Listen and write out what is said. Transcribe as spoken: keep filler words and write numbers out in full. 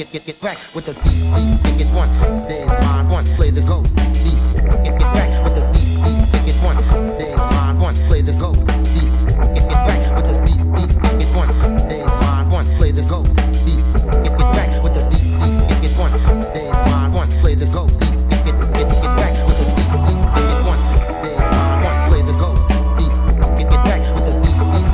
get get get back with the D C. Get one,